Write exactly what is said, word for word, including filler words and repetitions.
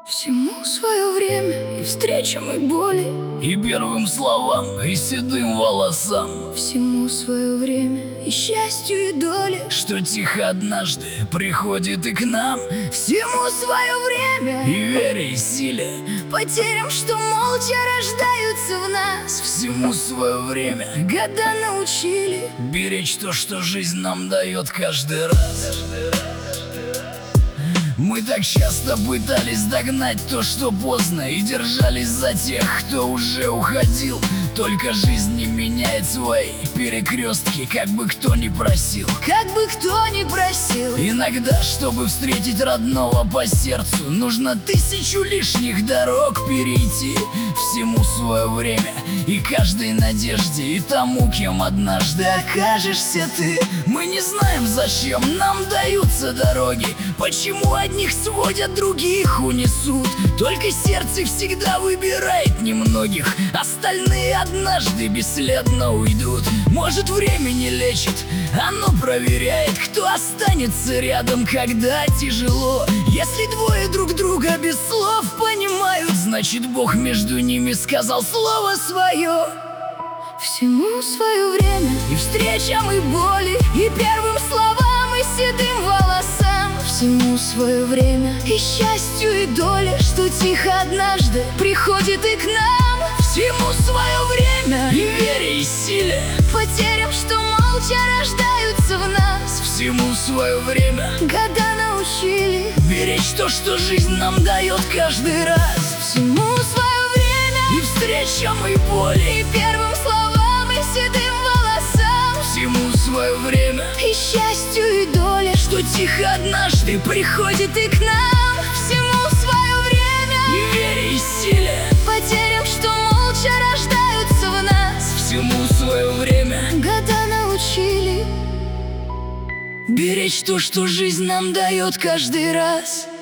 Всему свое время, и встречам, и боли, и первым словам, и седым волосам. всему свое время, и счастью, и доле, Что тихо однажды приходит и к нам, всему свое время, и вере, и силе. потерям, что молча рождаются в нас. Всему свое время, Года научили беречь то, что жизнь нам дает каждый раз. Мы так часто пытались догнать то, что поздно, и держались за тех, кто уже уходил. Только жизнь не меняет свои перекрестки, как бы кто ни просил. как бы кто ни просил. Иногда, чтобы встретить родного по сердцу, нужно тысячу лишних дорог перейти. Всему свое время, и каждой надежде, и тому, кем однажды окажешься ты. Мы не знаем, зачем нам даются дороги, почему одних сводят, других унесут. Только сердце всегда выбирает немногих, остальные однажды бесследно уйдут. Может, время не лечит, оно проверяет, кто останется рядом, когда тяжело. Если двое друг друга без слов понимают, значит, Бог между ними сказал слово свое. Всему свое время, И встречам, и боли, и первым словам, и седым волосам. Всему свое время, и счастью, и доле, что тихо однажды приходит и к нам. всему свое время, и вере, и силе. Потерям, что молча рождаются в нас. Всему свое время, Года научили беречь то, что жизнь нам дает каждый раз. всему свое время, И встречам, и боли, и первым словам, и седым волосам. всему свое время, И счастью, и доле, что тихо однажды приходит и к нам. Всему свое время, и вере, и силе. потерям, что молча рождаются в нас. Всему свое время, Года научили беречь то, что жизнь нам дает каждый раз.